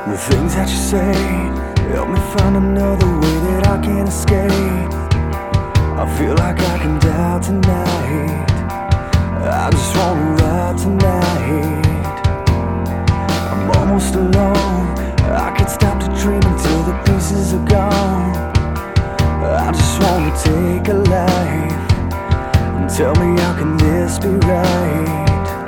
The things that you say help me find another way that I can escape. I feel like I can die tonight. I just wanna ride tonight. I'm almost alone. I can't stop to dream until the pieces are gone. I just wanna take a life and tell me how can this be right.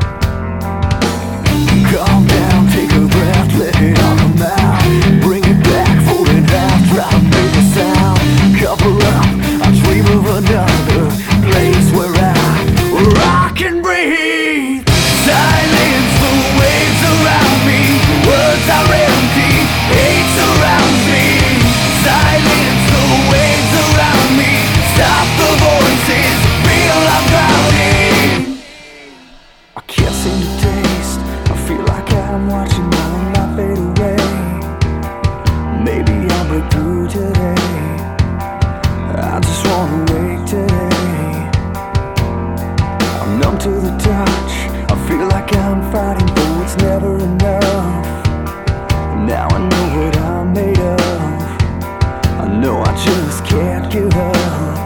Calm down, take a breath, let it all come out. Bring it back, fold it in half, try to make a sound. Couple up, I dream of another place where I can breathe. Silence, the waves around me. Words are empty, hate surrounds me. Silence, the waves around me. Stop the voices, feel I'm drowning. I can't seem to taste, I feel like I'm watching my own life fade away. Maybe I'll break through today. I just wanna wake today. I'm numb to the touch, I feel like I'm fighting, though it's never enough. Now I know what I'm made of. I know I just can't give up.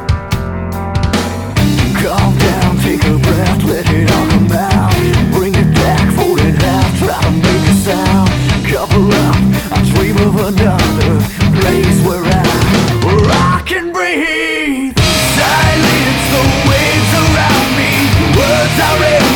Calm down, take a breath, let it all come out. Bring it back, fold it half, try to make a sound. Couple up, I dream of another place where I can breathe. Silence, the waves around me. Words are